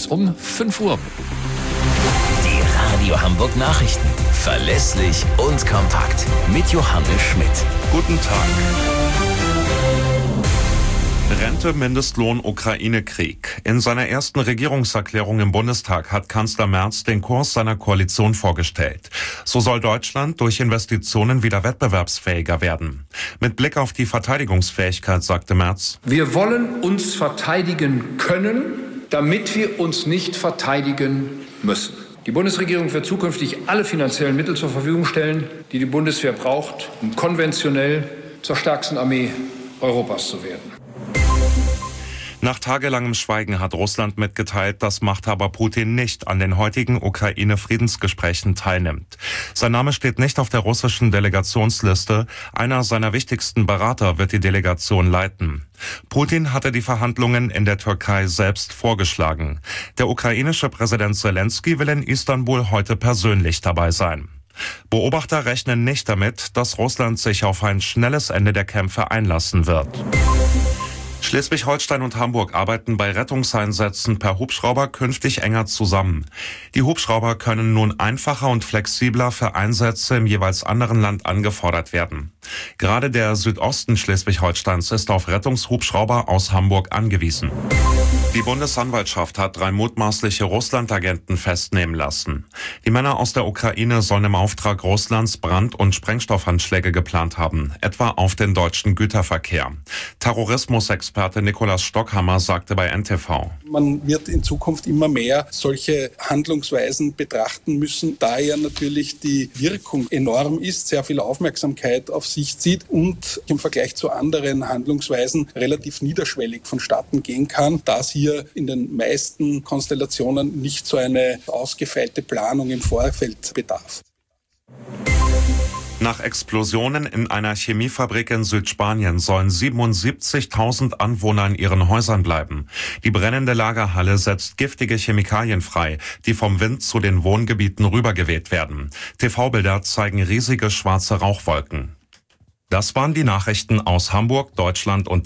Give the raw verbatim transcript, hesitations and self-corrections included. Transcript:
News um fünf Uhr. Die Radio Hamburg Nachrichten. Verlässlich und kompakt. Mit Johannes Schmidt. Guten Tag. Rente, Mindestlohn, Ukraine-Krieg. In seiner ersten Regierungserklärung im Bundestag hat Kanzler Merz den Kurs seiner Koalition vorgestellt. So soll Deutschland durch Investitionen wieder wettbewerbsfähiger werden. Mit Blick auf die Verteidigungsfähigkeit sagte Merz: Wir wollen uns verteidigen können, damit wir uns nicht verteidigen müssen. Die Bundesregierung wird zukünftig alle finanziellen Mittel zur Verfügung stellen, die die Bundeswehr braucht, um konventionell zur stärksten Armee Europas zu werden. Nach tagelangem Schweigen hat Russland mitgeteilt, dass Machthaber Putin nicht an den heutigen Ukraine-Friedensgesprächen teilnimmt. Sein Name steht nicht auf der russischen Delegationsliste. Einer seiner wichtigsten Berater wird die Delegation leiten. Putin hatte die Verhandlungen in der Türkei selbst vorgeschlagen. Der ukrainische Präsident Zelensky will in Istanbul heute persönlich dabei sein. Beobachter rechnen nicht damit, dass Russland sich auf ein schnelles Ende der Kämpfe einlassen wird. Schleswig-Holstein und Hamburg arbeiten bei Rettungseinsätzen per Hubschrauber künftig enger zusammen. Die Hubschrauber können nun einfacher und flexibler für Einsätze im jeweils anderen Land angefordert werden. Gerade der Südosten Schleswig-Holsteins ist auf Rettungshubschrauber aus Hamburg angewiesen. Die Bundesanwaltschaft hat drei mutmaßliche Russland-Agenten festnehmen lassen. Die Männer aus der Ukraine sollen im Auftrag Russlands Brand- und Sprengstoffanschläge geplant haben, etwa auf den deutschen Güterverkehr. Terrorismusexperte Nikolaus Stockhammer sagte bei N T V: Man wird in Zukunft immer mehr solche Handlungsweisen betrachten müssen, da ja natürlich die Wirkung enorm ist, sehr viel Aufmerksamkeit auf sich zieht und im Vergleich zu anderen Handlungsweisen relativ niederschwellig vonstatten gehen kann, da es hier in den meisten Konstellationen nicht so eine ausgefeilte Planung im Vorfeld bedarf. Nach Explosionen in einer Chemiefabrik in Südspanien sollen siebenundsiebzigtausend Anwohner in ihren Häusern bleiben. Die brennende Lagerhalle setzt giftige Chemikalien frei, die vom Wind zu den Wohngebieten rübergeweht werden. T V-Bilder zeigen riesige schwarze Rauchwolken. Das waren die Nachrichten aus Hamburg, Deutschland und